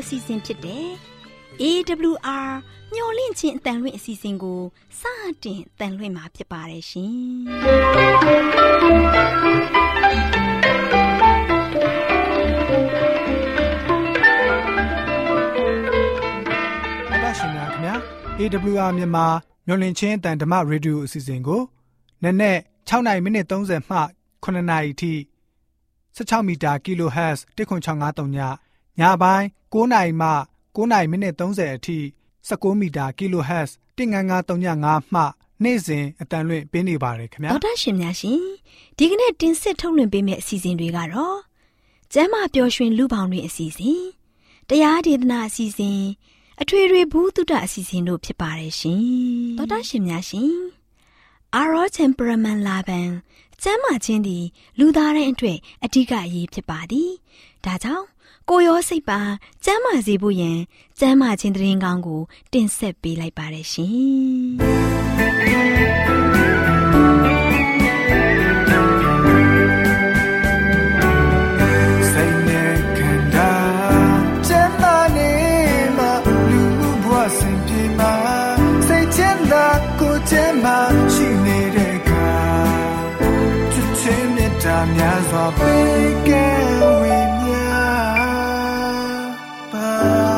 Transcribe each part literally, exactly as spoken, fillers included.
အစီအစဉ်ဖြစ်တဲ့ အေး ဒဘလျူ အာ မျော်လင့်ခြင်းအတန်လွင့်အစီအစဉ်ကိုစတင်တန်လွင့်မှာဖြစ်ပါတယ်ရှင်။ရှင်များခင်ဗျာ အေး ဒဘလျူ အာ မြန်မာမျော်လင့်ခြင်းအတန်ဓမ္မရေဒီယိုအစီအစဉ်ကိုနက်နက်၆နာရီမိနစ်၃၀မှခုနှစ်နာရီထိ၁၆မီတာ kHz တစ်ခွန်း၆၅၃ညညပိုင်း၉နာရီမှ၉နာရီမိနစ်၃၀အထိ၁၉မီတာ kHz တစ်ငါးငါး၃ည၅မှနေ့စဉ်အတန်လွင့်ပေးနေပါတယ်ခင်ဗျာဒေါက်တာရှင်များရှင်ဒီကနေ့တင်ဆက်ထုတ်လွှင့်ပေးမယ့်အစီအစဉ်တွေကတော့ကျမ်းမာပျော်ရွှင်လူပေါင်းတွင်အစီအစဉ်တရားဒေသနာအစီအစဉ်အထွေထွေဘုဒ္ဓအစီအစဉ်တို့ဖြစ်ပါတယ်ရှင်ဒေါက်တာရှင်များရှင်အာရော temperament လာပန်ကျမ်းမာခြင်းသည်လူသားတိုင်းအတွက်အဓိကအရေးဖြစ်ပါသည်ဒါကြောင့်ကိုယ်ရောစိတ်ပါကျမ်းမာစေဖို့ယင်ကျမ်းမာခြင်းသတင်းကောင်းကိုတင်ဆက်ပေးလိုက်ပါတယ်ရှင်စိတ်နဲ့ခန္ဓာကျမ်းမာနေမှလူဘဝစဉ်ပြေမှာစိတ်ချမ်းသာကိုယ်ချမ်းသာရှိနေတဲ့အခါချစ်ချင်းမြတ်တာများစွာပေးကဲဝေမျှပါ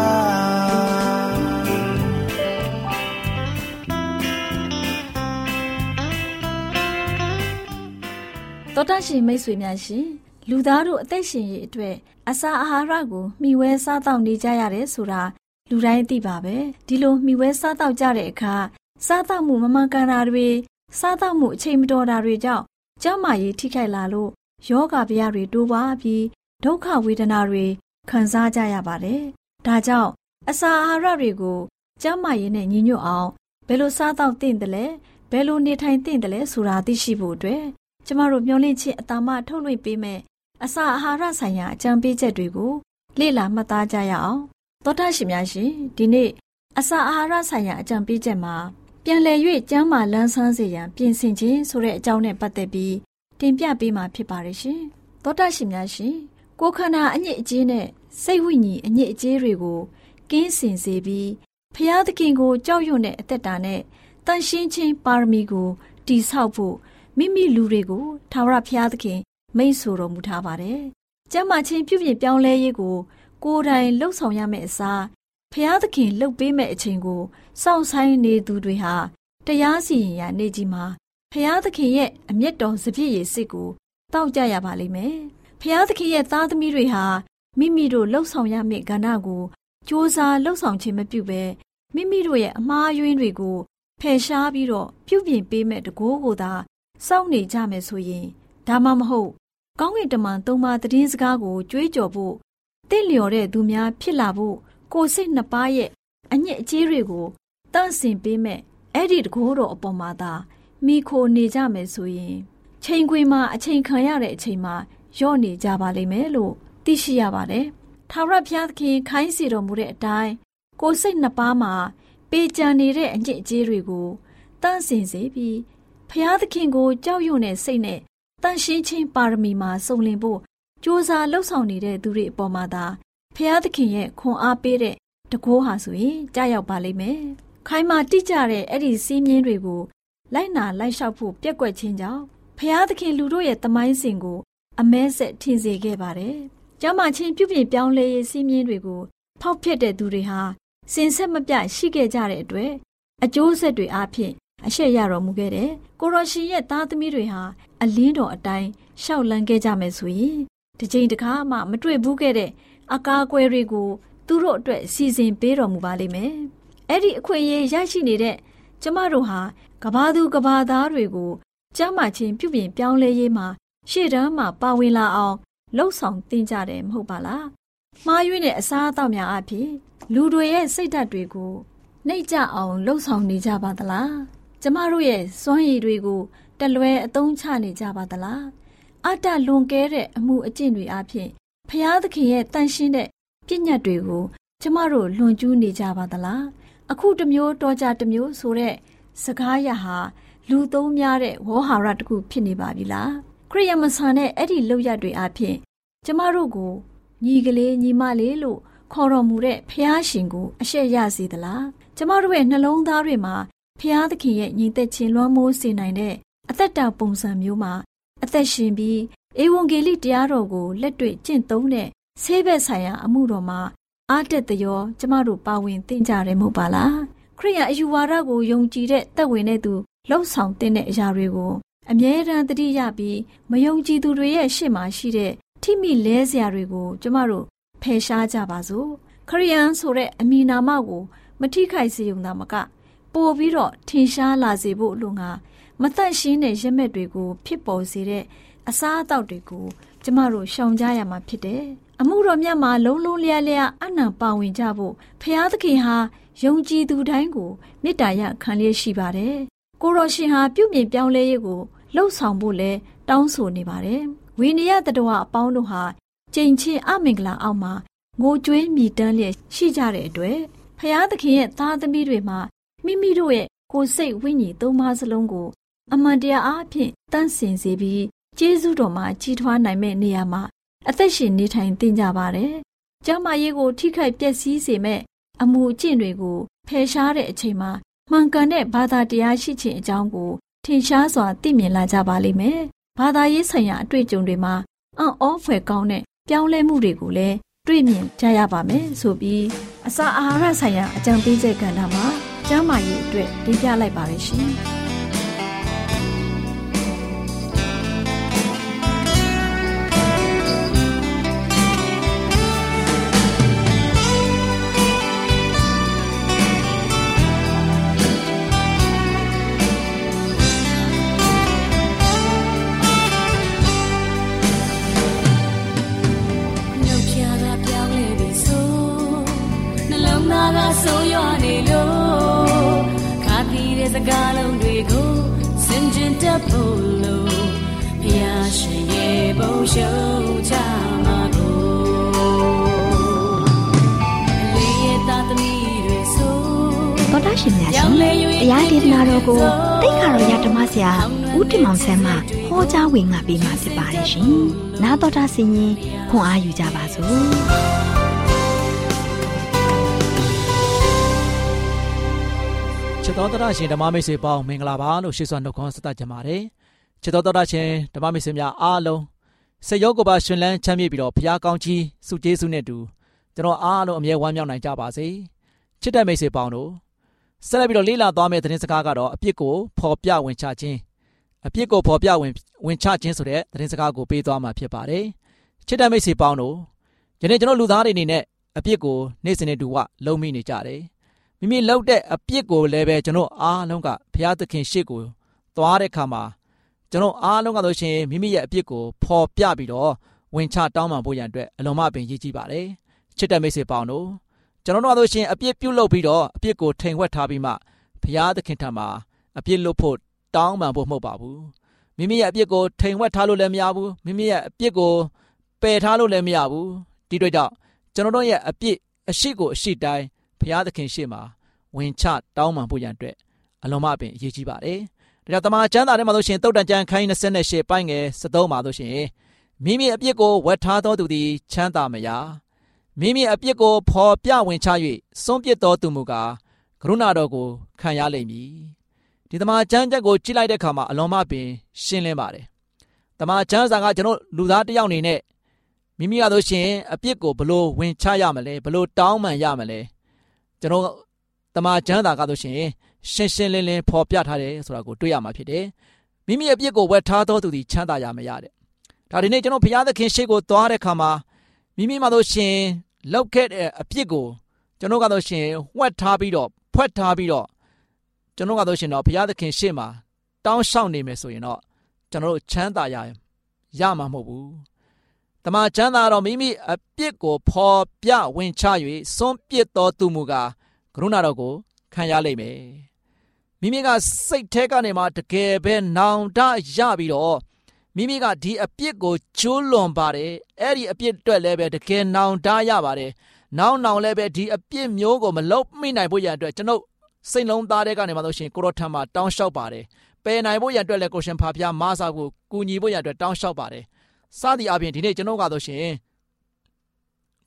တော်တရှိမိတ်ဆွေများရှင်လူသားတို့အသက်ရှင်ရေးအတွက်အစာအာဟာရကိုမျှဝဲစားတောက်နေကြရတယ်ဆိုတာလူတိုင်းသိပါပဲဒီလိုမျှဝဲစားတောက်ကြတဲ့အခါစားတောက်မှုမမှန်ကန်တာတွေစားတောက်မှုအချိန်မတော်တာတွေကြောင့်ကျန်းမာရေးထိခိုက်လာလို့ယောဂဗျာတွေတိုးပွားပြီးဒုက္ခဝေဒနာတွေခံစားကြရပါတယ်ဒါကြောင့်အစာအာဟာရတွေကိုကျန်းမာရေးနဲ့ညီညွတ်အောင်ဘယ်လိုစားတောက်သင့်တယ်လဲဘယ်လိုနေထိုင်သင့်တယ်လဲဆိုတာသိရှိဖို့အတွက်ကျမတို့မျှဝင့်ခြင်းအတ္တမထုတ်လွှင့်ပေးမယ်အစာအာဟာရဆိုင်ရာအကြံပေးချက်တွေကိုလေ့လာမှတ်သားကြရအောင်သောတာရှင်များရှင်ဒီနေ့အစာအာဟာရဆိုင်ရာအကြံပေးချက်မှာပြန်လည်၍ကျန်းမာလန်းဆန်းစေရန်ပြင်ဆင်ခြင်းဆိုတဲ့အကြောင်းနဲ့ပတ်သက်ပြီးတင်ပြပေးမှာဖြစ်ပါတယ်ရှင်သောတာရှင်များရှင်ကိုယ်ခန္ဓာအညစ်အကြေးနဲ့စိတ်ဝိညာဉ်အညစ်အကြေးတွေကိုကင်းစင်စေပြီးဖျားသခင်ကိုကြောက်ရွံ့တဲ့အသက်တာနဲ့တန်ရှင်းခြင်းပါရမီကိုတည်ဆောက်ဖို့မိမိလူတွေကိုထာဝရဘုရားသခင်မိန့်ဆိုတော်မူထားပါတယ်။ကျမ်းမာခြင်းပြုပြင်ပြောင်းလဲရေးကိုကိုယ်တိုင်လှုပ်ဆောင်ရမယ့်အစားဘုရားသခင်လှုပ်ပေးမယ့်အချိန်ကိုစောင့်ဆိုင်နေသူတွေဟာတရားစီရင်ရာနေ့ကြီးမှာဘုရားသခင်ရဲ့အမျက်တော်စပြည့်ရည်စစ်ကိုတောက်ကြရပါလိမ့်မယ်။ဘုရားသခင်ရဲ့သားသမီးတွေဟာမိမိတို့လှုပ်ဆောင်ရမယ့်ကဏ္ဍကိုကြိုးစားလှုပ်ဆောင်ခြင်းမပြုဘဲမိမိတို့ရဲ့အမှားအယွင်းတွေကိုဖယ်ရှားပြီးတော့ပြုပြင်ပေးမယ့်တကိုးကိုသာစောင့်နေကြမယ်ဆိုရင်ဒါမှမဟုတ်ကောင်းကင်တမန်သုံးပါးသတင်းစကားကိုကြွေးကြော်ဖို့တင့်လျော်တဲ့သူများဖြစ်လာဖို့ကိုယ်စိတ်နှစ်ပါးရဲ့အညစ်အကြေးတွေကိုတန့်စင်ပေးမဲ့အဲ့ဒီတကိုးတော်အပေါ်မှာသာမိခိုနေကြမယ်ဆိုရင်ချိန်ခွင်မှာအချိန်ခံရတဲ့အချိန်မှာယော့နေကြပါလိမ့်မယ်လို့သိရှိရပါတယ်။ထာဝရဘုရားသခင်ခိုင်းစီတော်မူတဲ့အတိုင်းကိုယ်စိတ်နှစ်ပါးမှာပေးကြံနေတဲ့အညစ်အကြေးတွေကိုတန့်စင်စေပြီးဖျားသခင်ကိုကြောက်ရွံ့တဲ့စိတ်နဲ့တန်ရှင်းခြင်းပါရမီမှာစုံလင်ဖို့ကြိုးစားလှုပ်ဆောင်နေတဲ့သူတွေအပေါ်မှာသာဖျားသခင်ရဲ့ခွန်အားပေးတဲ့တကိုးဟာဆိုရင်ကြားရောက်ပါလိမ့်မယ်။ခိုင်မာတိကျတဲ့အဲ့ဒီစည်းမျဉ်းတွေကိုလိုက်နာလိုက်လျှောက်ဖို့ပြက်ကွက်ခြင်းကြောင့်ဖျားသခင်လူတို့ရဲ့တမိုင်းစဉ်ကိုအမဲဆက်ထင်စေခဲ့ပါတယ်။ကျမ်းမာခြင်းပြုပြင်ပြောင်းလဲရေးစည်းမျဉ်းတွေကိုဖောက်ဖျက်တဲ့သူတွေဟာစင်ဆက်မပြတ်ရှိခဲ့ကြတဲ့အတွက်အကျိုးဆက်တွေအဖြစ်အရှက်ရတော်မူခဲ့တဲ့ကိုရောရှင်ရဲ့သားသမီးတွေဟာအလင်းတော်အတိုင်းရှောက်လန်းခဲ့ကြမယ်ဆိုရင်တစ်ချိန်တစ်ခါမှမတွေ့ဘူးခဲ့တဲ့အကာအကွယ်တွေကိုသူတို့အတွက်စီစဉ်ပေးတော်မူပါလိမ့်မယ်။အဲ့ဒီအခွင့်အရေးရရှိနေတဲ့ကျမတို့ဟာကဘာသူကဘာသားတွေကိုကျမ်းမာခြင်းပြုပြင်ပြောင်းလဲရေးမှာရှေ့တန်းမှာပါဝင်လာအောင်လှုံ့ဆော်သင်ကြတယ်မဟုတ်ပါလား။မှားယွင်းတဲ့အစားအသောက်များအဖြစ်လူတွေရဲ့စိတ်ဓာတ်တွေကိုနှိပ်ကြအောင်လှုံ့ဆော်နေကြပါသလား။ကျမတို့ရဲ့စွမ်းရည်တွေကိုတလွဲအသုံးချနေကြပါသလားအတ္တလွန်ကဲတဲ့အမှုအကျင့်တွေအဖြစ်ဖျားသခင်ရဲ့တန်ရှင်းတဲ့ပြည့်ညတ်တွေကိုကျမတို့လွန်ကျူးနေကြပါသလားအခုတစ်မျိုးတော်ကြတစ်မျိုးဆိုတဲ့စကားရဟာလူသုံးများတဲ့ဝေါဟာရတစ်ခုဖြစ်နေပါပြီလားခရိယမဆန်တဲ့အဲ့ဒီလောက်ရတွေအဖြစ်ကျမတို့ကိုညီကလေးညီမလေးလို့ခေါ်တော်မူတဲ့ဖျားရှင်ကိုအရှက်ရစေသလားကျမတို့ရဲ့နှလုံးသားတွေမှာဖျားသခင်ရဲ့ညီသက်ချင်းလွှမ်းမိုးစေနိုင်တဲ့အသက်တာပုံစံမျိုးမှာအသက်ရှင်ပြီးဧဝံဂေလိတရားတော်ကိုလက်တွေ့ကျင့်သုံးတဲ့ဆေးဘက်ဆိုင်ရာအမှုတော်မှာအားတက်သရောကျမတို့ပါဝင်သင်ကြတယ်မဟုတ်ပါလားခရိယအယူဝါဒကိုယုံကြည်တဲ့သက်ဝင်တဲ့သူလှုပ်ဆောင်တဲ့အရာတွေကိုအမြဲတမ်းသတိရပြီးမယုံကြည်သူတွေရဲ့ရှေ့မှာရှိတဲ့ထိမိလဲစရာတွေကိုကျမတို့ဖယ်ရှားကြပါစို့ခရိယန်ဆိုတဲ့အမည်နာမကိုမထိခိုက်စေုံသာမကပို့ပြီးတော့ထင်ရှားလာစေဖို့လိုငါမသက်ရှင်းတဲ့ရမက်တွေကိုဖြစ်ပေါ်စေတဲ့အစားအသောက်တွေကိုကျမတို့ရှောင်ကြရမှာဖြစ်တယ်အမှုတော်မြတ်မှာလုံးလုံးလျားလျားအနံပါဝင်ကြဖို့ဖျားသခင်ဟာယုံကြည်သူတိုင်းကိုမေတ္တာရခံလျက်ရှိပါတယ်ကိုရောရှင်ဟာပြုပြင်ပြောင်းလဲရေးကိုလှုပ်ဆောင်ဖို့လဲတောင်းဆိုနေပါတယ်ဝိနည်းတတဝအပေါင်းတို့ဟာကြိမ်ချင်းအမင်္ဂလာအောက်မှာငိုကြွေးမြည်တမ်းလျက်ရှိကြတဲ့အတွက်ဖျားသခင်ရဲ့သားသမီးတွေမှာမိမိတို့ရဲ့ကိုယ်စိတ်ဝိညာဉ်သုံးပါးစလုံးကိုအမှန်တရားအားဖြင့်တန့်စင်စေပြီးကျေးဇူးတော်မှာကြီးထွားနိုင်မဲ့နေရာမှာအသက်ရှင်နေထိုင်သင်ကြပါတယ်။ကျမ်းမာရေးကိုထိခိုက်ပျက်စီးစေမဲ့အမှုအကျင့်တွေကိုဖယ်ရှားတဲ့အချိန်မှာမှန်ကန်တဲ့ဘာသာတရားရှိခြင်းအကြောင်းကိုထင်ရှားစွာသိမြင်လာကြပါလိမ့်မယ်။ဘာသာရေးဆိုင်ရာအတွေ့အကြုံတွေမှာအံ့ဩဖွယ်ကောင်းတဲ့ပြောင်းလဲမှုတွေကိုလည်းတွေ့မြင်ကြရပါမယ်ဆိုပြီးအစာအာဟာရဆိုင်ရာအကြံပေးချက်ကဏ္ဍမှာကျမ်းမာရေးအတွက်တင်ပြလိုက်ပါရရှင်။ဆိုရနေလို့ခါတီးတဲ့စကားလုံးတွေကိုစင်ကြင်တက်ဖို့လို့ဖျားရှင်ရဲ့ဘုံရှုံးချမှာကိုလေးရသားသမီးတွေဆိုတော်တာရှင်များရှင်တရားဒေသနာတော်ကိုတိတ်ခါတော်ရဓမ္မဆရာဦးတင်မောင်ဆန်းမှဟောကြားဝင်ငါပေးมาဖြစ်ပါတယ်ရှင်နားတော်တာဆင်ရင်ခွန်အားယူကြပါစို့ချစ်တော်တော်ရှင်ဓမ္မမိတ်ဆွေပေါင်းမင်္ဂလာပါလို့ရှိစွာနှုတ်ခွန်းဆက်သကြပါတယ်ချစ်တော်တော်ရှင်ဓမ္မမိတ်ဆွေများအားလုံးစေရောကိုပါရှင်လန်းချမ်းမြေ့ပြီးတော့ဘုရားကောင်းကြီးစုကျေးဇူးနဲ့တူကျွန်တော်အားလုံးအမြဲဝမ်းမြောက်နိုင်ကြပါစေချစ်တဲ့မိတ်ဆွေပေါင်းတို့ဆက်လက်ပြီးတော့လေ့လာသွားမယ့်သတင်းစကားကတော့အပြစ်ကိုဖော်ပြဝင်ချခြင်းအပြစ်ကိုဖော်ပြဝင်ဝင်ချခြင်းဆိုတဲ့သတင်းစကားကိုပေးသွားမှာဖြစ်ပါတယ်ချစ်တဲ့မိတ်ဆွေပေါင်းတို့ယနေ့ကျွန်တော်လူသားတွေအနေနဲ့အပြစ်ကိုနေ့စဉ်နဲ့တူဝလုံးမိနေကြတယ်မိမိလုပ်တဲ့အပြစ်ကိုလည်းပဲကျွန်တော်အားလုံးကဘုရားသခင်ရှေ့ကိုသွားတဲ့အခါမှာကျွန်တော်အားလုံးကဆိုရှင်မိမိရဲ့အပြစ်ကိုဖော်ပြပြီးတော့ဝင်ချတောင်းပန်ဖို့ရန်အတွက်အလုံးမပင်ရည်ကြီးပါတယ်ချစ်တဲ့မိတ်ဆွေပေါင်းတို့ကျွန်တော်တို့ကဆိုရှင်အပြစ်ပြုတ်လုပ်ပြီးတော့အပြစ်ကိုထိန်ဝှက်ထားပြီးမှဘုရားသခင်ထံမှာအပြစ်လွတ်ဖို့တောင်းပန်ဖို့မဟုတ်ပါဘူးမိမိရဲ့အပြစ်ကိုထိန်ဝှက်ထားလို့လည်းမရဘူးမိမိရဲ့အပြစ်ကိုပယ်ထားလို့လည်းမရဘူးဒီတွေ့ကြောင့်ကျွန်တော်တို့ရဲ့အပြစ်အရှိကိုအရှိတိုင်းဘုရားသခင်ရှေ့မှာဝင်ချတောင်းပန်ဖို့ရန်အတွက်အလုံးမပင်အရေးကြီးပါတယ်။ဒါကြောင့်တမန်ကျမ်းစာထဲမှာဆိုရှင်တုတ်တန်ကျမ်းခန်းကြီး၂၈ပိုင်းငယ်၁၃မှာဆိုရှင်မိမိအပြစ်ကိုဝတ်ထားသောသူသည်ချမ်းသာမရမိမိအပြစ်ကိုဖော်ပြဝင်ချ၍စွန့်ပစ်တော်သူမူကားကရုဏာတော်ကိုခံရလိမ့်မည်။ဒီတမန်ကျမ်းချက်ကိုကြည့်လိုက်တဲ့အခါမှာအလုံးမပင်ရှင်းလင်းပါတယ်။တမန်ကျမ်းစာကကျွန်တော်လူသားတစ်ယောက်အနေနဲ့မိမိကဆိုရှင်အပြစ်ကိုဘလို့ဝင်ချရမလဲဘလို့တောင်းပန်ရမလဲကျွန်တော်တမန်ကျမ်းစာကဆိုရှင်ရှင်းရှင်းလင်းလင်းဖော်ပြထားတယ်ဆိုတာကိုတွေ့ရမှာဖြစ်တယ်။မိမိရဲ့အပြစ်ကိုဝတ်ထားသောသူသည်ချမ်းသာရမရတဲ့။ဒါဒီနေ့ကျွန်တော်ဘုရားသခင်ရှေ့ကိုသွားတဲ့အခါမှာမိမိမှဆိုရှင်လောက်ခဲ့တဲ့အပြစ်ကိုကျွန်တော်ကဆိုရှင်ဝှက်ထားပြီးတော့ဖွက်ထားပြီးတော့ကျွန်တော်ကဆိုရှင်တော့ဘုရားသခင်ရှေ့မှာတောင်းလျှောက်နေမယ်ဆိုရင်တော့ကျွန်တော်တို့ချမ်းသာရရမှာမဟုတ်ဘူး။တမန်ကျမ်းစာတော့မိမိအပြစ်ကိုဖော်ပြဝင်ချ၍စွန့်ပစ်တော်သူမူကားကရုဏာတော်ကိုခံရလိမ့်မယ်မိမိကစိတ်ထဲကနေမှတကယ်ပဲနောင်တရပြီးတော့မိမိကဒီအပြစ်ကိုကျိုးလွန်ပါတယ်အဲ့ဒီအပြစ်အတွက်လည်းပဲတကယ်နောင်တရပါတယ်နောင်နောင်လည်းပဲဒီအပြစ်မျိုးကိုမလုပ်မိနိုင်ဖို့ရန်အတွက်ကျွန်ုပ်စိတ်လုံးသားတဲ့ကနေမှလို့ရှိရင်ကိုရောထံမှာတောင်းလျှောက်ပါတယ်ပယ်နိုင်ဖို့ရန်အတွက်လည်းကိုရှင်ဖာဖျားမဆာကိုကူညီဖို့ရန်အတွက်တောင်းလျှောက်ပါတယ်စသည်အပြင်ဒီနေ့ကျွန်ုပ်ကဆိုရှင်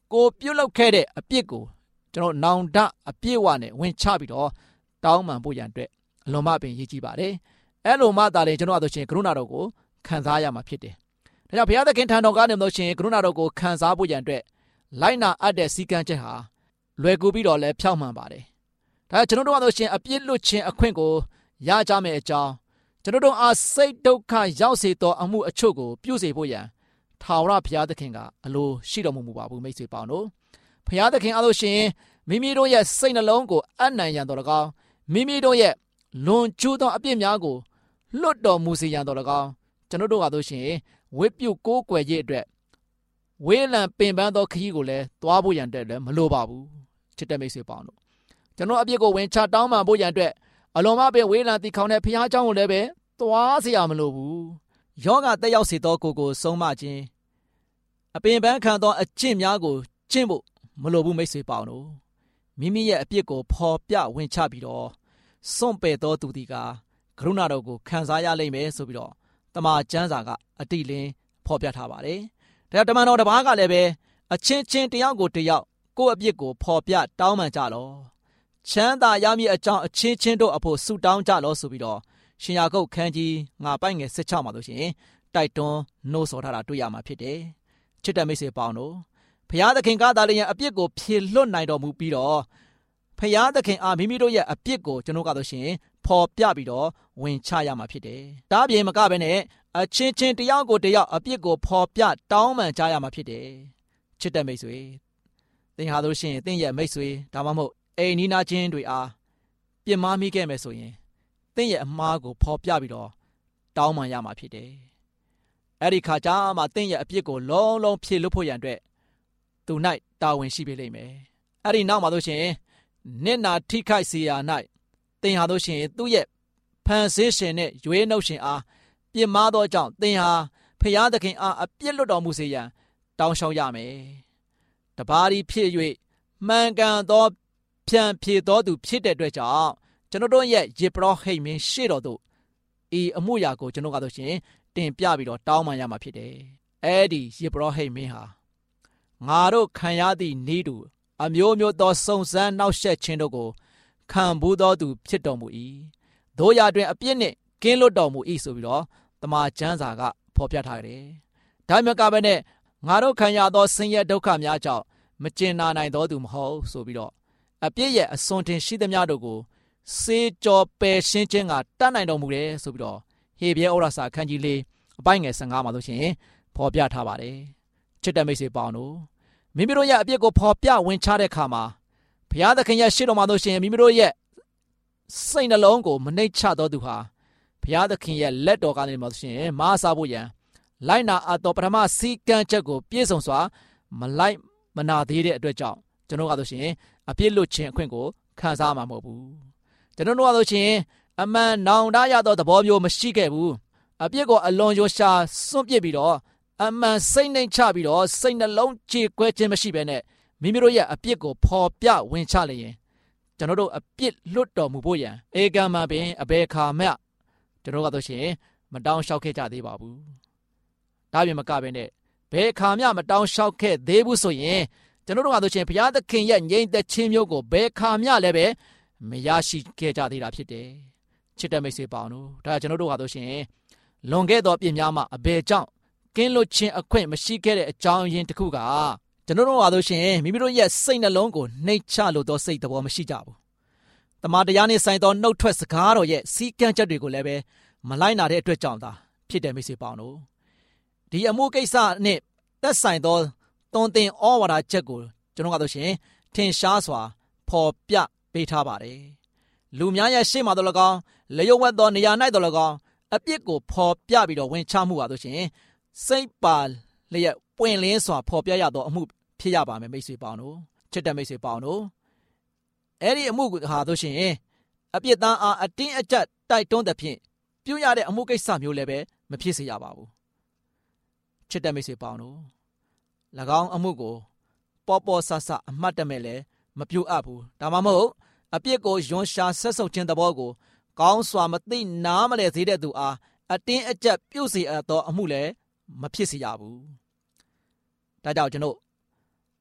ကိုပြုတ်လောက်ခဲ့တဲ့အပြစ်ကိုကျွန်တော်နောင်တအပြည့်ဝနဲ့ဝင်ချပြီးတော့တောင်းပန်ဖို့ရန်အတွက်အလွန်မှပင်ရည်ကြီးပါတယ်အဲ့လိုမှသာလေကျွန်တော်တို့ချင်းကရုဏာတော်ကိုခံစားရမှာဖြစ်တယ်ဒါကြောင့်ဘုရားသခင်ထံတော်ကနေလို့ချင်းကရုဏာတော်ကိုခံစားဖို့ရန်အတွက်လိုက်နာအပ်တဲ့စည်းကမ်းချက်ဟာလွယ်ကူပြီးတော့လည်းဖြောင့်မှန်ပါတယ်ဒါကျွန်တော်တို့ကတော့ရှင်အပြစ်လွတ်ခြင်းအခွင့်ကိုရကြမယ့်အကြောင်းကျွန်တော်တို့အားစိတ်ဒုက္ခရောက်စေသောအမှုအချို့ကိုပြုစေဖို့ရန်ထာဝရဘုရားသခင်ကအလိုရှိတော်မူပါဘူးမိတ်ဆွေပေါင်းတို့ဘုရားသခင်အားလို့ရှင်မိမိတို့ရဲ့စိတ်နှလုံးကိုအနံ့ရန်တော်၎င်းမိမိတို့ရဲ့လွန်ကျူးသောအပြစ်များကိုလွတ်တော်မူစေရန်တော်၎င်းကျွန်တော်တို့ကတော့ရှင်ဝိပုကိုးကွယ်ရေးအတွက်ဝေးလံပင်ပန်းသောခရီးကိုလည်းသွားဖို့ရန်အတွက်လည်းမလိုပါဘူးချစ်တဲ့မိတ်ဆွေပေါင်းတို့ကျွန်တော်အပြစ်ကိုဝင်ချတောင်းပန်ဖို့ရန်အတွက်အလွန်မှပဲဝေးလံတီခေါင်တဲ့ဘုရားเจ้าကိုလည်းပဲသွားစေရမလိုဘူးယောဂတက်ရောက်စေသောကိုယ်ကိုဆုံးမခြင်းအပင်ပန်းခံသောအကျင့်များကိုကျင့်ဖို့မလိုဘူးမိတ်ဆွေပေါင်းတို့မိမိရဲ့အပြစ်ကိုဖော်ပြဝင်ချပြီးတော့စွန့်ပယ်သောသူဒီကကရုဏာတော်ကိုခံစားရလိမ့်မယ်ဆိုပြီးတော့တမန်ကျမ်းစာကအတိလင်းဖော်ပြထားပါတယ်ဒါတမန်တော်တစ်ပါးကလည်းပဲအချင်းချင်းတယောက်ကိုတယောက်ကိုယ့်အပြစ်ကိုဖော်ပြတောင်းပန်ကြလောချမ်းသာရမည်အကြောင်းအချင်းချင်းတို့အဖို့ဆုတောင်းကြလောဆိုပြီးတော့ရှင်ယာကုပ်ခန်းကြီးငါပိုက်ငယ်၁၆မှာဆိုရှင်တိုက်တွန်းနှိုးဆော်ထားတာတွေ့ရမှာဖြစ်တယ်ချစ်တဲ့မိတ်ဆွေပေါင်းတို့ဘုရားသခင်ကသာလျှင်အပြစ်ကိုဖြေလွတ်နိုင်တော်မူပြီးတော့ဘုရားသခင်အားမိမိတို့ရဲ့အပြစ်ကိုကျွန်တော်ကတော့ရှင်ဖော်ပြပြီးတော့ဝင်ချရမှာဖြစ်တယ်ဒါအပြင်မကဘဲနဲ့အချင်းချင်းတယောက်ကိုတယောက်အပြစ်ကိုဖော်ပြတောင်းပန်ကြရမှာဖြစ်တယ်ချစ်တဲ့မိတ်ဆွေသင်ဟာလို့ရှိရင်သင်ရဲ့မိတ်ဆွေဒါမှမဟုတ်အိမ်နီးနားချင်းတွေအားပြစ်မှားမိခဲ့မယ်ဆိုရင်သင်ရဲ့အမှားကိုဖော်ပြပြီးတော့တောင်းပန်ရမှာဖြစ်တယ်အဲ့ဒီခါကျမှသင်ရဲ့အပြစ်ကိုလုံးလုံးဖြေလွတ်ဖို့ရန်အတွက်သူ၌တာဝန်ရှိပေးလိမ့်မယ်အဲ့ဒီနောက်မှာလို့ရှိရင်နစ်နာထိခိုက်စေရာ၌သင်ဟာလို့ရှိရင်သူ့ရဲ့ဖန်ဆင်းရှင်နဲ့ရွေးနှုတ်ရှင်အားပြစ်မှားသောကြောင့်သင်ဟာဖျားသခင်အားအပြစ်လွတ်တော်မူစေရန်တောင်းလျှောက်ရမယ်တပါးဒီဖြစ်၍မှန်ကန်သောဖြန်ဖြေသောသူဖြစ်တဲ့အတွက်ကြောင့်ကျွန်တော်တို့ရဲ့ယေဘရဟိတ်မင်းရှေ့တော်သို့ဤအမှုရာကိုကျွန်တော်ကတော့ရှင်တင်ပြပြီးတော့တောင်းပန်ရမှာဖြစ်တယ်အဲ့ဒီယေဘရဟိတ်မင်းဟာငါတို့ခံရသည့်ဤသူအမျိုးမျိုးသောစုံစမ်းနှောက်ယှက်ခြင်းတို့ကိုခံဘူးသောသူဖြစ်တော်မူ၏တို့ရာတွင်အပြစ်နှင့်ကင်းလွတ်တော်မူ၏ဆိုပြီးတော့တမန်ကျမ်းစာကဖော်ပြထားတယ်ဒါမှမကဘဲနဲ့ငါတို့ခံရသောဆင်းရဲဒုက္ခများကြောင့်မကျင်နာနိုင်သောသူမဟုတ်ဆိုပြီးတော့အပြစ်ရဲ့အစွန်တင်ရှိသမျှတို့ကိုစေကြောပယ်ရှင်းခြင်းကတတ်နိုင်တော်မူတယ်ဆိုပြီးတော့ဟေဘရဲဩရစာခန်းကြီးလေးအပိုင်းငယ်၁၅မှာဆိုရှင်ဖော်ပြထားပါတယ်ချစ်တဲ့မိတ်ဆွေပေါင်းတို့မိမိတို့ရဲ့အပြစ်ကိုဖော်ပြဝင်ချတဲ့အခါမှာဘုရားသခင်ရဲ့ရှေ့တော်မှာဆိုရှင်မိမိတို့ရဲ့စိတ်နှလုံးကိုမနှိမ့်ချတော်သူဟာဘုရားသခင်ရဲ့လက်တော်ကနေမှဆိုရှင်မအားစားဖို့ရန်လိုက်နာအပ်သောပထမစီကံချက်ကိုပြည့်စုံစွာမလိုက်မနာသေးတဲ့အတွက်ကြောင့်ကျွန်တော်ကဆိုရှင်အပြစ်လွတ်ခြင်းအခွင့်ကိုခံစားမှာမဟုတ်ဘူးကျွန်တော်တို့ကဆိုရှင်အမှန်နောင်တရသောသဘောမျိုးမရှိခဲ့ဘူးအပြစ်ကိုအလွန်ရောရှာစွန့်ပစ်ပြီးတော့အမှန်စိတ်နှိမ်ချပြီးတော့စိတ်နှလုံးကြေကွဲခြင်းမရှိဘဲနဲ့မိမိတို့ရဲ့အပြစ်ကိုဖော်ပြဝင်ချလျင်ကျွန်တော်တို့အပြစ်လွတ်တော်မူဖို့ရန်ဧကံမှာပင်အဘယ်ခါမှကျွန်တော်ကတော့ရှင်မတောင်းလျှောက်ခဲ့ကြသေးပါဘူးဒါပြင်မကဘဲနဲ့ဘယ်ခါမှမတောင်းလျှောက်ခဲ့သေးဘူးဆိုရင်ကျွန်တော်တို့ကတော့ရှင်ဘုရားသခင်ရဲ့ငြိမ်သက်ခြင်းမျိုးကိုဘယ်ခါမှလည်းပဲမရရှိခဲ့ကြသေးတာဖြစ်တယ်ချစ်တဲ့မိတ်ဆွေပေါင်းတို့ဒါကျွန်တော်တို့ကတော့ရှင်လွန်ခဲ့သောပြစ်များမှာအဘယ်ကြောင့်ကင်းလွတ်ခြင်းအခွင့်မရှိခဲ့တဲ့အကြောင်းရင်းတစ်ခုကကျွန်တော်တို့ကတော့ရှင်မိမိတို့ရဲ့စိတ်နှလုံးကိုနှိမ့်ချလို့သောစိတ်သဘောမရှိကြဘူးတမန်တရားနဲ့ဆိုင်သောနှုတ်ထွက်စကားတော်ရဲ့စီကံချက်တွေကိုလည်းပဲမလိုက်နာတဲ့အတွက်ကြောင့်သာဖြစ်တယ်မိတ်ဆွေပေါင်းတို့ဒီအမှုကိစ္စနဲ့သက်ဆိုင်သောသွန်သင်ဩဝါဒချက်ကိုကျွန်တော်ကတော့ရှင်ထင်ရှားစွာဖော်ပြပေးထားပါတယ်လူများရဲ့ရှေ့မှာတော့၎င်းလျှို့ဝှက်သောနေရာ၌တော့၎င်းအပြစ်ကိုဖော်ပြပြီးတော့ဝင်ချမှုပါဆိုရှင်စိတ်ပါလျက်ပွင့်လင်းစွာဖော်ပြရသောအမှုဖြစ်ရပါမယ်မိတ်ဆွေပေါင်းတို့ချစ်တဲ့မိတ်ဆွေပေါင်းတို့အဲ့ဒီအမှုဟာဆိုရှင်အပြစ်သားအားအတင်းအကျပ်တိုက်တွန်းတဲ့ဖြင့်ပြုရတဲ့အမှုကိစ္စမျိုးလည်းပဲမဖြစ်စေရပါဘူးချစ်တဲ့မိတ်ဆွေပေါင်းတို့၎င်းအမှုကိုပေါ်ပေါ်ဆဆအမှတ်တမဲ့လည်းမပြုအပ်ဘူးဒါမှမဟုတ်အပြစ်ကိုယွန်ရှာဆက်ဆုပ်ခြင်းသဘောကိုကောင်းစွာမသိနားမလည်သေးတဲ့သူအားအတင်းအကျပ်ပြုစေအပ်သောအမှုလည်းမဖြစ်စေရဘူးဒါကြောင့်ကျွန်တော်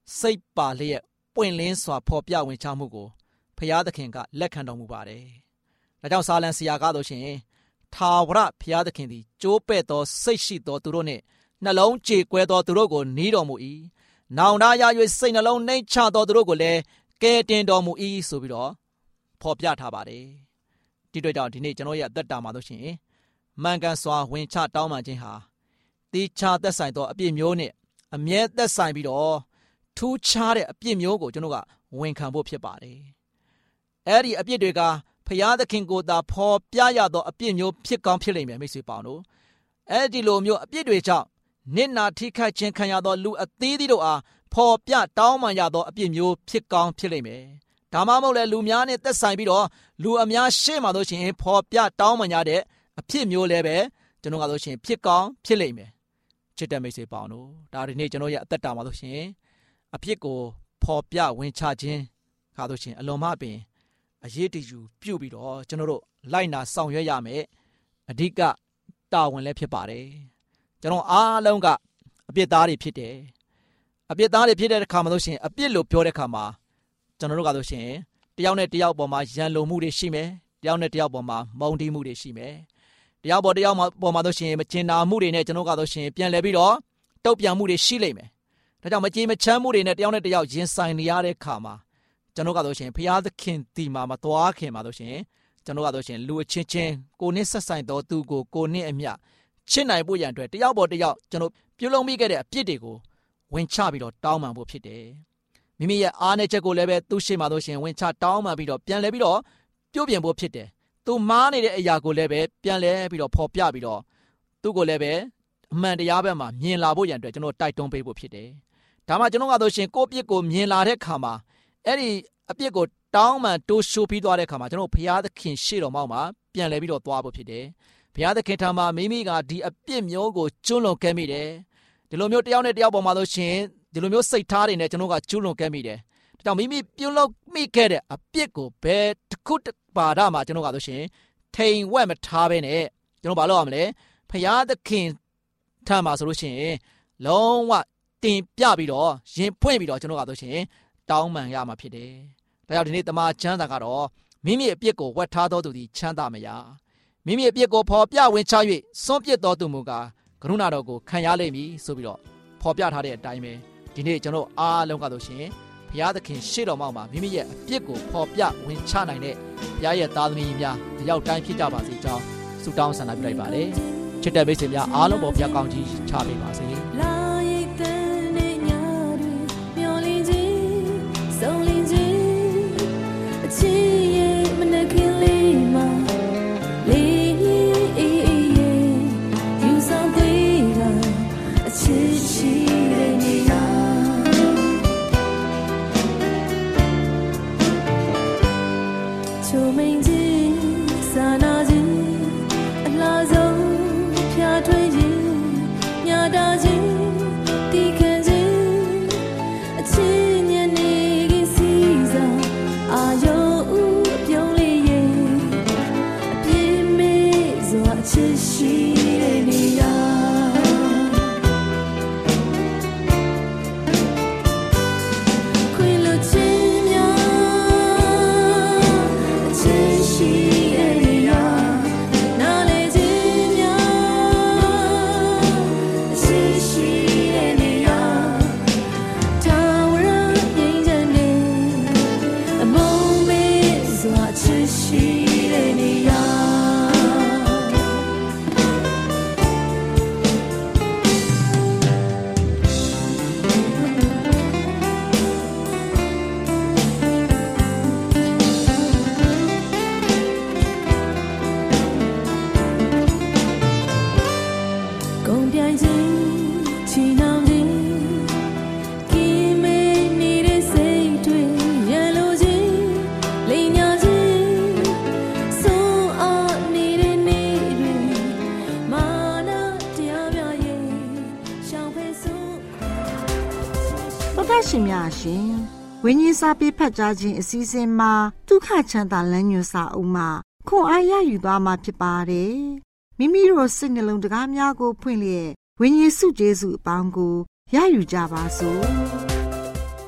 စိတ်ပါလျက်ပွင့်လင်းစွာဖော်ပြဝင်ချမှုကိုဖျားသခင်ကလက်ခံတော်မူပါတယ်။ဒါကြောင့်စာလံဆရာကတော့ရှင်ထာဝရဖျားသခင်သည်ကြိုးပဲ့သောစိတ်ရှိသောသူတို့နှင့်နှလုံးကြေကွဲသောသူတို့ကိုနီးတော်မူ၏။နောင်တရ၍စိတ်နှလုံးနှိမ့်ချသောသူတို့ကိုလည်းကယ်တင်တော်မူ၏ဆိုပြီးတော့ဖော်ပြထားပါတယ်။ဒီတွေ့ကြောင့်ဒီနေ့ကျွန်တော်ရဲ့အသက်တာမှာတို့ရှင်မှန်ကန်စွာဝင်ချတောင်းပန်ခြင်းဟာတိချာသက်ဆိုင်သောအပြစ်မျိုးနဲ့အမြဲသက်ဆိုင်ပြီးတော့ထူးခြားတဲ့အပြစ်မျိုးကိုကျွန်တော်ကဝန်ခံဖို့ဖြစ်ပါတယ်။အဲ့ဒီအပြစ်တွေကဖျားသခင်ကိုသာဖော်ပြရသောအပြစ်မျိုးဖြစ်ကောင်းဖြစ်လိမ့်မယ်မိတ်ဆွေပေါင်းတို့။အဲ့ဒီလိုမျိုးအပြစ်တွေကြောင့်နစ်နာထိခိုက်ခြင်းခံရသောလူအသီးသီးတို့အားဖော်ပြတောင်းပန်ရသောအပြစ်မျိုးဖြစ်ကောင်းဖြစ်လိမ့်မယ်။ဒါမှမဟုတ်လေလူများနဲ့သက်ဆိုင်ပြီးတော့လူအများရှေ့မှာတို့ရှင်ဖော်ပြတောင်းပန်ရတဲ့အဖြစ်မျိုးလည်းပဲကျွန်တော်ကတို့ရှင်ဖြစ်ကောင်းဖြစ်လိမ့်မယ်။ချစ်တဲ့မိတ်ဆွေပေါင်းတို့ဒါဒီနေ့ကျွန်တော်ရဲ့အသက်တာမှာတို့ရှင်အဖြစ်ကိုဖော်ပြဝင်ချခြင်းခါတို့ရှင်အလွန်မှပင်အရေးတယူပြုပြီးတော့ကျွန်တော်တို့လိုက်နာဆောင်ရွက်ရမယ်အဓိကတာဝန်လည်းဖြစ်ပါတယ်ကျွန်တော်အားလုံးကအပြစ်သားတွေဖြစ်တယ်အပြစ်သားတွေဖြစ်တဲ့အခါမှာလို့ရှိရင်အပြစ်လို့ပြောတဲ့အခါမှာကျွန်တော်တို့ကဆိုရှင်တယောက်နဲ့တယောက်ပေါ်မှာရန်လိုမှုတွေရှိမယ်တယောက်နဲ့တယောက်ပေါ်မှာမုန်းတီးမှုတွေရှိမယ်တယောက်ပေါ်တယောက်ပေါ်မှာဆိုရှင်မချင်နာမှုတွေနဲ့ကျွန်တော်ကဆိုရှင်ပြန်လဲပြီးတော့တုတ်ပြန်မှုတွေရှိလိမ့်မယ်ဒါကြောင့်မကြေမချမ်းမှုတွေနဲ့တယောက်နဲ့တယောက်ရင်ဆိုင်နေရတဲ့အခါမှာကျွန်တော်ကဆိုရှင်ဘုရားသခင်ဒီမှာမသွားခင်မှာဆိုရှင်ကျွန်တော်ကဆိုရှင်လူအချင်းချင်းကိုနစ်ဆက်ဆိုင်တော်သူကိုကိုနစ်အမျှချစ်နိုင်ဖို့ရန်အတွက်တယောက်ပေါ်တယောက်ကျွန်တော်ပြုလုပ်မိခဲ့တဲ့အပြစ်တွေကိုဝင်ချပြီးတော့တောင်းပန်ဖို့ဖြစ်တယ်မိမိရဲ့အားနည်းချက်ကိုလည်းပဲသူ့ရှေ့မှာဆိုရှင်ဝင်ချတောင်းပန်ပြီးတော့ပြန်လဲပြီးတော့ပြုတ်ပြင်ဖို့ဖြစ်တယ်သူမားနေတဲ့အရာကိုလည်းပဲပြန်လဲပြီးတော့ဖော်ပြပြီးတော့သူ့ကိုလည်းပဲအမှန်တရားဘက်မှာမြင်လာဖို့ရန်အတွက်ကျွန်တော်တိုက်တွန်းပေးဖို့ဖြစ်တယ်ဒါမှကျွန်တော်ကဆိုရှင်ကိုယ့်ပြစ်ကိုမြင်လာတဲ့ခါမှာအဲ့ဒီအပြစ်ကိုတောင်းပန်တိုးရှိုးပြီးသွားတဲ့ခါမှာကျွန်တော်ဘုရားသခင်ရှေ့တော်မှာပြန်လဲပြီးတော့သွားဖို့ဖြစ်တယ်ဘုရားသခင်ထံမှာမိမိကဒီအပြစ်မျိုးကိုကျွလွန်ခဲ့မိတယ်ဒီလိုမျိုးတယောက်နဲ့တယောက်ပေါ်မှာလို့ရှင်ဒီလိုမျိုးစိတ်ထားတွေနဲ့ကျွန်တော်ကကျွလွန်ခဲ့မိတယ်ဒါကြောင့်မိမိပြုလုပ်မိခဲ့တဲ့အပြစ်ကိုဘယ်တစ်ခုတစ်ပါဒမှာကျွန်တော်ကဆိုရှင်ထိန်ဝက်မထားဘဲနဲ့ကျွန်တော်ဘာလုပ်ရမလဲဘုရားသခင်ထံမှာဆိုလို့ရှိရင်လုံးဝတင်ပြပြီးတော့ရင်ဖွင့်ပြီးတော့ကျွန်တော်ကဆိုရှင်တောင်းပန်ရမှာဖြစ်တယ်ဒါကြောင့်ဒီနေ့တမန်ကျမ်းစာကတော့မိမိအပြစ်ကိုဝတ်ထားတော်သူသည်ချမ်းသာမရမိမိအပြစ်ကိုဖော်ပြဝင်ချ၍စွန့်ပစ်တော်သူမူကားကရုဏာတော်ကိုခံရလိမ့်မည်ဆိုပြီးတော့ဖော်ပြထားတဲ့အတိုင်းပဲဒီနေ့ကျွန်တော်အားလုံးကဆိုရှင်ဘုရားသခင်ရှေ့တော်မှာမိမိရဲ့အပြစ်ကိုဖော်ပြဝင်ချနိုင်တဲ့ဘုရားရဲ့သားသမီးများတယောက်တိုင်းဖြစ်ကြပါစေကြောင်းဆုတောင်းဆန္ဒပြုလိုက်ပါတယ်ချစ်တဲ့မိတ်ဆွေများအားလုံးပေါ်ဘုရားကောင်းကြီးချပေးပါစေရှင်များရှင်ဝိညာဉ်စာပေဖတ်ကြားခြင်းအစီအစဉ်မှာဒုက္ခချမ်းသာလမ်းညွှန်စာအုပ်မှာခွန်အားရယူသွားမှာဖြစ်ပါတယ်မိမိတို့စိတ်နှလုံးတကားများကိုဖွင့်လျက်ဝိညာဉ်စုကျေးဇူးအပေါင်းကိုရယူကြပါစို့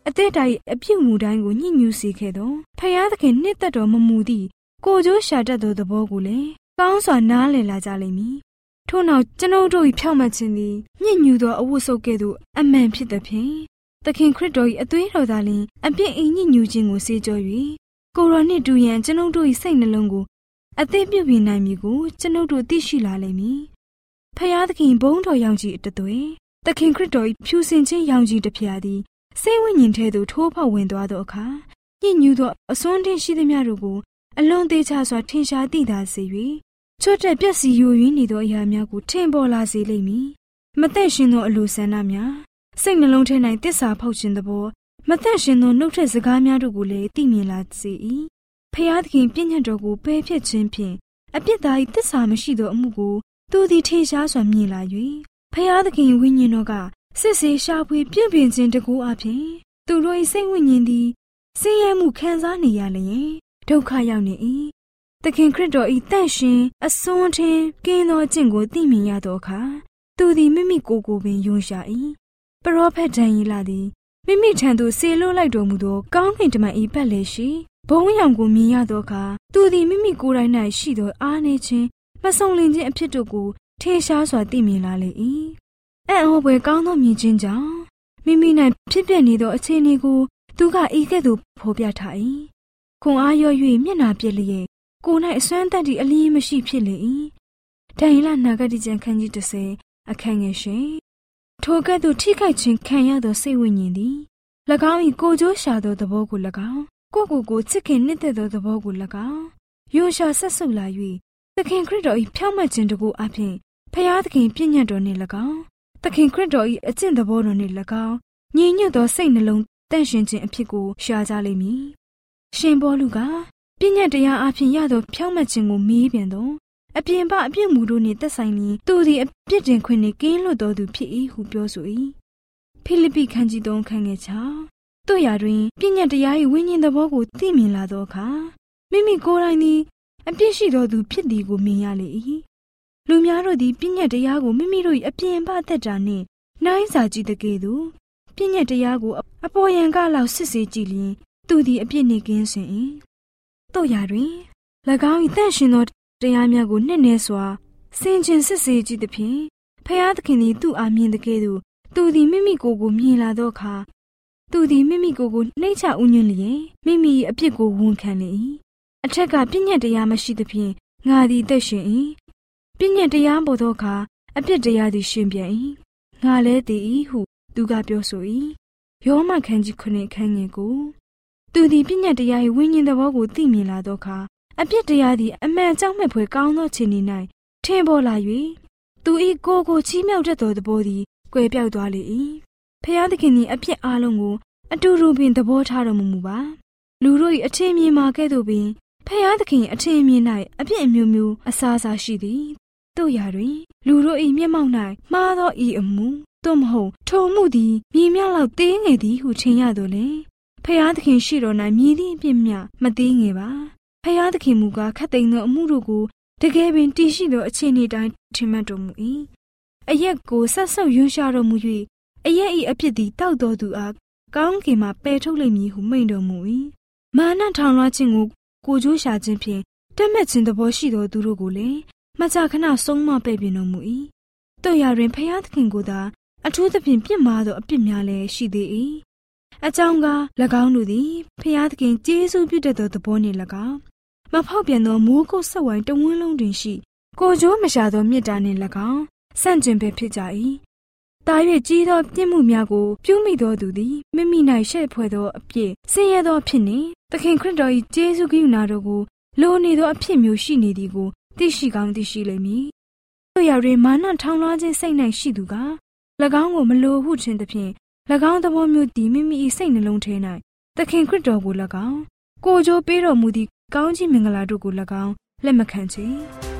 အသက်တာ၏အပြုတ်မှုတိုင်းကိုညှဉ်းညူစေခဲ့သောဖယားသခင်နှစ်သက်တော်မမူသည့်ကိုကြိုးရှာတတ်သောသဘောကိုလည်းကောင်းစွာနားလည်လာကြလိမ့်မည်ထို့နောက်ကျွန်ုပ်တို့၏ဖြောင့်မတ်ခြင်းသည်ညှဉ်းညူသောအဝတ်ဆုပ်ကဲ့သို့အမှန်ဖြစ်သဖြင့်သခင်ခရစ်တော်၏အသွေးတော်သာလျှင်အပြစ်အညှဉ်းညူခြင်းကိုစေကြော၍ကိုယ်တော်နှင့်တူရန်ကျွန်ုပ်တို့၏စိတ်နှလုံးကိုအသေးပြုပြင်နိုင်မည်ကိုကျွန်ုပ်တို့သိရှိလာလိမ့်မည်ဖယားသခင်ဘုန်းတော်ရောင်ကြီးတသွေးသခင်ခရစ်တော်၏ဖြူစင်ခြင်းရောင်ကြီးတစ်ဖြာသည်စိတ်ဝိညာဉ်ထဲသို့ထိုးဖောက်ဝင်သွားသောအခါညှဉ်းညူသောအစွန်းထင်းရှိသမျှတို့ကိုအလွန်သေးချစွာထင်ရှားသိသာစေ၍ချွတ်တဲ့ပျက်စီးယိုယွင်းနေသောအရာများကိုထင်ပေါ်လာစေလိမ့်မည်မသက်ရှင်သောအလိုဆန္ဒများစိတ်နှလုံးထဲ၌တစ္ဆာဖောက်ခြင်းသဘောမသက်ရှင်သောနှုတ်ထက်စကားများတို့ကိုလည်းသိမြင်လာစေ၏ဖယားသခင်ပြည့်ညတ်တော်ကိုပယ်ဖျက်ခြင်းဖြင့်အပြစ်သား၏တစ္ဆာမရှိသောအမှုကိုသူသည်ထင်ရှားစွာမြင်လာ၍ဖယားသခင်ဝိညာဉ်တော်ကစစ်ဆေးရှာဖွေပြုပြင်ခြင်းတကူအပြင်သူတို့၏စိတ်ဝိညာဉ်သည်ဆင်းရဲမှုခံစားနေရလျင်ဒုက္ခရောက်နေ၏သခင်ခရစ်တော်၏တန့်ရှင်အစွန်းထင်းကင်းသောအကျင့်ကိုသိမြင်ရသောအခါသူသည်မိမိကိုယ်ကိုယ်ပင်ယွန်းရှာ၏ပရောဖက်ဒံယေလသည်မိမိထံသို့ဆေလွတ်လိုက်တော်မူသောကောင်းကင်တမန်၏ပတ်လည်ရှိဘုံရောင်ကိုမြင်ရသောအခါသူသည်မိမိကိုယ်တိုင်၌ရှိသောအားနည်းခြင်းမဆုံလင်ခြင်းအဖြစ်တို့ကိုထင်ရှားစွာသိမြင်လာလေ၏အံ့ဩဖွယ်ကောင်းသောမြင်ခြင်းကြောင့်မိမိ၌ဖြစ်ပျက်နေသောအခြေအနေကိုသူကဤကဲ့သို့ဖော်ပြထား၏ခွန်အားရော၍မျက်နှာပြက်လျက်ကိုယ်၌အစွမ်းတတ်သည့်အလင်းမရှိဖြစ်လေ၏ဒံယေလနာဂတိကျမ်းခန်းကြီးတစ်ဆယ်အခန်းငယ်ရှင်ထိုကဲ့သို့ထိခိုက်ခြင်းခံရသောစိတ်ဝိညာဉ်သည်၎င်း၏ကိုကြိုးရှာသောသဘောကို၎င်းကိုကိုကိုချစ်ခင်နှစ်သက်သောသဘောကို၎င်းယွန်ရှာဆက်ဆုပ်လာ၍သခင်ခရစ်တော်၏ဖြောင့်မတ်ခြင်းတကူအပြင်ဖယားသခင်ပြည့်ညတ်တော်နှင့်၎င်းသခင်ခရစ်တော်၏အကျင့်သဘောတော်နှင့်၎င်းညီညွတ်သောစိတ်နှလုံးတန့်ရှင်းခြင်းအဖြစ်ကိုရှာကြလိမ့်မည်ရှင်ပေါလုကပြည့်ညတ်တရားအပြင်ရသောဖြောင့်မတ်ခြင်းကိုမေးပြန်သောအပြင်ပအပြစ်မှုတို့နှင့်သက်ဆိုင်လျင်သူသည်အပြစ်တင်ခွင့်နှင့်ကင်းလွတ်တော်သူဖြစ်၏ဟုပြောဆို၏ဖိလိပ္ပိခန်းကြီးသုံးခန်းငယ်၆တို့ရာတွင်ပြည့်ညတ်တရား၏ဝိညာဉ်သဘောကိုသိမြင်လာသောအခါမိမိကိုယ်တိုင်သည်အပြစ်ရှိတော်သူဖြစ်သည်ကိုမြင်ရလေ၏လူများတို့သည်ပြည့်ညတ်တရားကိုမိမိတို့၏အပြင်ပသက်တာနှင့်နိုင်စာကြည့်တဲ့ကဲ့သို့ပြည့်ညတ်တရားကိုအပေါ်ယံကလောက်စစ်ဆေးကြည့်လျင်သူသည်အပြစ်နှင့်ကင်းစင်၏တို့ရာတွင်၎င်း၏တန့်ရှင်သောတရားများကိုနှစ်နေစွာဆင်ခြင်စစ်ဆေးကြည့်သည်ဖြင့်ဖယားသခင်သည်သူ့အားမြင်တဲ့ကဲ့သို့သူသည်မိမိကိုယ်ကိုမြင်လာသောအခါသူသည်မိမိကိုယ်ကိုနှိမ့်ချဥညွှန်းလျင်မိမိ၏အပြစ်ကိုဝန်ခံလေ၏အထက်ကပြည့်ညတ်တရားမရှိသဖြင့်ငါသည်သက်ရှင်၏ပြည့်ညတ်တရားပေါ်သောအခါအပြစ်တရားသည်ရှင်ပြန်၏ငါလည်းတည်၏ဟုသူကပြောဆို၏ယောမခန်းကြီးခုနှစ်ခန်းငယ်ကိုသူသည်ပြည့်ညတ်တရား၏ဝိညာဉ်သဘောကိုသိမြင်လာသောအခါအပြစ်တရားသည်အမှန်ကြောင့်မဲ့ဖွယ်ကောင်းသောခြေနေ၌ထင်ပေါ်လာ၍သူ၏ကိုယ်ကိုချီးမြှောက်တတ်သောသဘောသည်ကွယ်ပြောက်သွားလေ၏ဖယားသခင်သည်အပြစ်အလုံးကိုအတူတူပင်သဘောထားတော်မမူပါလူတို့၏အထင်မြင်မှာကဲ့သို့ပင်ဖယားသခင်အထင်မြင်၌အပြစ်အမျိုးမျိုးအစားအစာရှိသည်တို့ရာတွင်လူတို့၏မျက်မှောက်၌မှားသောဤအမှုသို့မဟုတ်ထိုမှုသည်မြည်မြောက်လောက်သေးငယ်သည်ဟုထင်ရသောလေဖယားသခင်ရှိတော်၌မြည်သည့်အပြစ်မျှမသေးငယ်ပါဖယားသခင်မူကားခတ်သိမ်းသောအမှုတို့ကိုတကယ်ပင်တည်ရှိသောအခြေအနေတိုင်းထင်မှတ်တော်မူ၏အရက်ကိုဆက်ဆုပ်ယွန်းရှာတော်မူ၍အရက်၏အပြစ်သည်တောက်တော်သူအားကောင်းကင်မှပယ်ထုတ်လိမ့်မည်ဟုမိန့်တော်မူ၏မာနထောင်လွှားခြင်းကိုကိုကြိုးရှာခြင်းဖြင့်တက်မဲ့ခြင်းသဘောရှိသောသူတို့ကိုလည်းမကြာခဏဆုံးမပဲ့ပြင်တော်မူ၏တို့ရာတွင်ဖယားသခင်ကိုသာအထူးသဖြင့်ပြစ်မှားသောအပြစ်များလည်းရှိသေး၏အကြောင်းကား၎င်းတို့သည်ဖယားသခင်ကျေးဇူးပြုတတ်သောသဘောနှင့်၎င်းမဖောက်ပြန်သောမိုးကုတ်ဆက်ဝိုင်းတဝန်းလုံးတွင်ရှိကိုကြိုးမရှာသောမေတ္တာနှင့်၎င်းဆန့်ကျင်ဘက်ဖြစ်ကြ၏တာ၍ကြီးသောပြစ်မှုများကိုပြုမိသောသူသည်မိမိ၌ရှက်ဖွယ်သောအပြစ်ဆင်းရဲသောအဖြစ်နှင့်သခင်ခရစ်တော်၏ကျေးဇူးကရုဏာတော်ကိုလိုနေသောအဖြစ်မျိုးရှိနေသည်ကိုသိရှိကောင်းသိရှိလိမ့်မည်တို့ရာတွင်မာနထောင်လွှားခြင်းစိတ်၌ရှိသူက၎င်းကိုမလိုဟုခြင်းသဖြင့်၎င်းသဘောမျိုးသည်မိမိ၏စိတ်နှလုံးထဲ၌သခင်ခရစ်တော်ကို၎င်းကိုကြိုးပေးတော်မူသည့်ကောင်းချီးမင်္ဂလာတို့ကို၎င်းလက်မခံချေ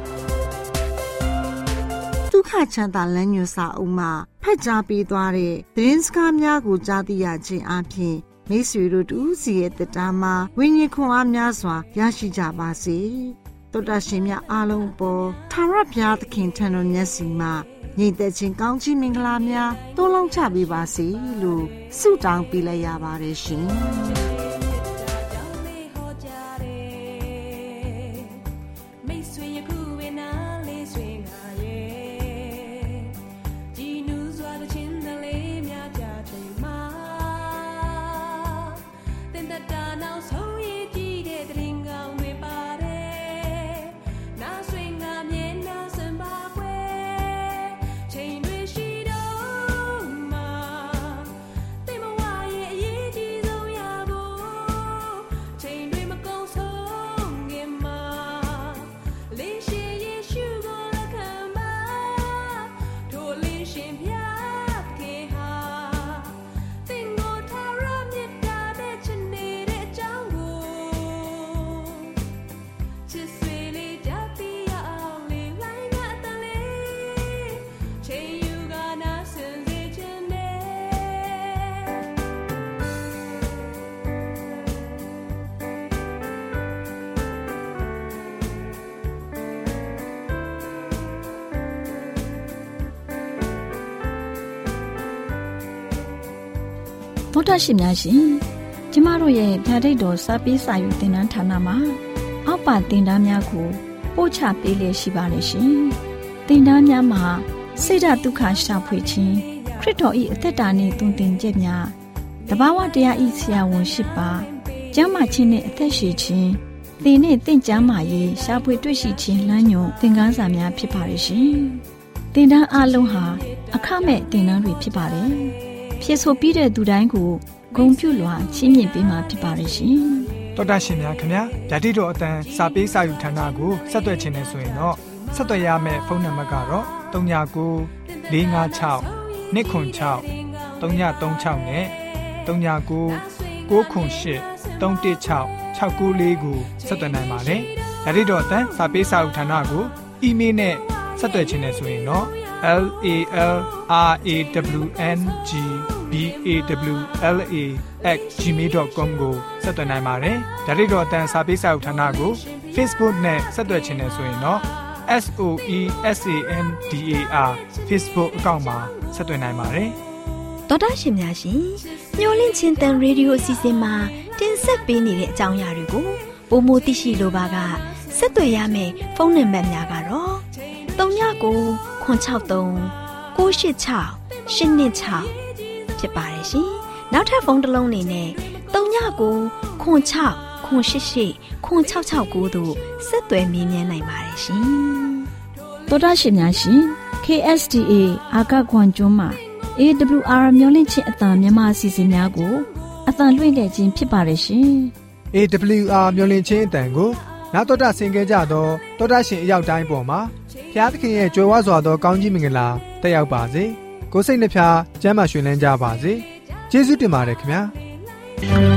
ဒုက္ခချမ်းသာလမ်းညွှန်စာအုပ်မှဖတ်ကြားပေးသွားတဲ့သတင်းစကားများကိုကြားသိရခြင်းအပြင်မိတ်ဆွေတို့တူစီရဲ့တက်တာမှာဝိညာဉ်ခွန်အားများစွာရရှိကြပါစေ။တော်တာရှင်များအားလုံးပေါ်ထာဝရဘုရားသခင်ထံတော်မျက်စီမှာညီသက်ချင်းကောင်းချီးမင်္ဂလာများတိုးလုံးချပေးပါစေလို့ဆုတောင်းပေးလိုက်ရပါတယ်ရှင်ဗုဒ္ဓရှင်များရှင်ကျမတို့ရဲ့ဗျာဒိတ်တော်စာပေးစာယူသင်တန်းဌာနမှာအောက်ပါသင်တန်းများကိုပို့ချပေးလျက်ရှိပါတယ်ရှင်သင်တန်းများမှာစိတ်ဓာတ်ဒုက္ခရှာဖွေခြင်းခရစ်တော်၏အသက်တာနှင့်တုန်တင်ချက်များတဘာဝတရားဤဆရာဝန်ရှိပါကျမ်းမာခြင်းနှင့်အသက်ရှိခြင်းသင်နှင့်တင့်ကြမာရေးရှာဖွေတွေ့ရှိခြင်းလမ်းညွန်သင်ခန်းစာများဖြစ်ပါရဲ့ရှင်သင်တန်းအလုံးဟာအခမဲ့သင်တန်းတွေဖြစ်ပါတယ်ဖြစ်ဆိုပြီးတဲ့သူတိုင်းကိုဂုဏ်ပြုလွှာချီးမြှင့်ပေးမှာဖြစ်ပါရဲ့ရှင်တော်တာရှင်များခင်ဗျာဓာတိတော်အတန်းစာပေးစာယူဌာနကိုဆက်သွယ်ခြင်းနဲ့ဆိုရင်တော့ဆက်သွယ်ရမယ့်ဖုန်းနံပါတ်ကတော့၃၉၉ ၄၅၆ ၂ခွန်၆ ၃ည၃၆နဲ့၃၉၉ ၉ခွန်၈ ၃၁၆ ၆၉၄ကိုဆက်သွယ်နိုင်ပါတယ်ဓာတိတော်အတန်းစာပေးစာယူဌာနကိုအီးမေးလ်နဲ့ဆက်သွယ်ခြင်းနဲ့ဆိုရင်တော့ L A L R A W N G B A W L A at gmail dot com ကိုဆက်သွင်းနိုင်ပါတယ်။ဒါ့အပြင်တော့အတန်းစာပေးစာအုပ်ဌာနကို Facebook နဲ့ဆက်သွယ်ခြင်းနဲ့ဆိုရင်တော့ S O E S A N D A R Facebook အကောင့်မှာဆက်သွင်းနိုင်ပါတယ်။တော်တာရှင်များရှင်ညှိုလင့်ချင်းတန်ရေဒီယိုအစီအစဉ်မှာတင်ဆက်ပေးနေတဲ့အကြောင်းအရာတွေကိုပိုမိုသိရှိလိုပါကဆက်သွယ်ရမယ့်ဖုန်းနံပါတ်များကတော့၃၉၉ ခွန်၆၃ ၉၈၆ ၈၂၆ဖြစ်ပါတယ်ရှင်။နောက်ထပ်ဖုန်းတစ်လုံးနေနဲ့၃၉၉ ခွန်၆ ခွန်၈၈ ခွန်၆၆၉တို့ဆက်သွယ်မြင်းမြန်းနိုင်ပါတယ်ရှင်။တော်တာရှင်များရှင် K S D A အာကခွန်ကျွန်းမှာ A W R မျိုးလင့်ချင်းအတံမြန်မာအစီအစဉ်များကိုအတံလွှင့်ခဲ့ခြင်းဖြစ်ပါတယ်ရှင်။ A W R မျိုးလင့်ချင်းအတံကိုနောက်တော်တာဆင်ကြကြတော့တော်တာရှင်အရောက်တိုင်းပေါ်မှာဘုရားသခင်ရဲ့ကြွယ်ဝစွာသောကောင်းကြီးမင်္ဂလာတက်ရောက်ပါစေကိုယ်စိတ်နှဖျားကျမ်းမာရွှင်လန်းကြပါစေကျေးဇူးတင်ပါတယ်ခင်ဗျာ